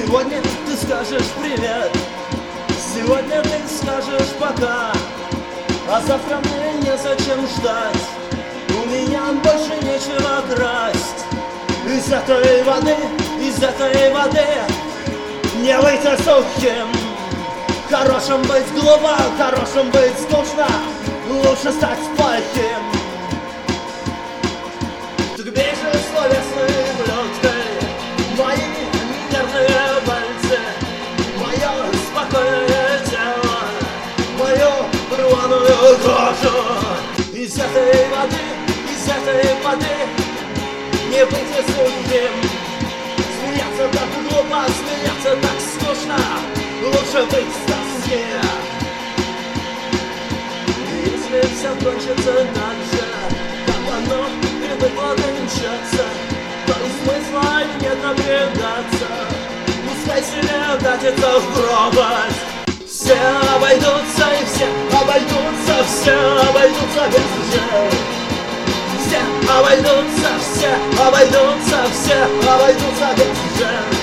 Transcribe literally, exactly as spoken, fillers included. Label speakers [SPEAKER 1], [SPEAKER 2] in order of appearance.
[SPEAKER 1] Сегодня ты скажешь привет, сегодня ты скажешь пока, а завтра мне незачем ждать, у меня больше нечего красть. Из этой воды, из этой воды не выйти сухим. Хорошим быть глупо, хорошим быть скучно, лучше стать плохим. Так бей же словесной блюдкой мои нервные пальцы, мое спокойное тело, мою рваную кожу. Из этой воды, из этой воды не быть сухим. Смеяться так глупо, смеяться так скучно, лучше быть в тоске. Если все кончится так же, как оно привыкло кончаться, то и смысла нет напрягаться. Пускай себе катится в пропасть. Все обойдутся и все обойдутся, все обойдутся без уже. Все обойдутся, все обойдутся, все обойдутся без уже.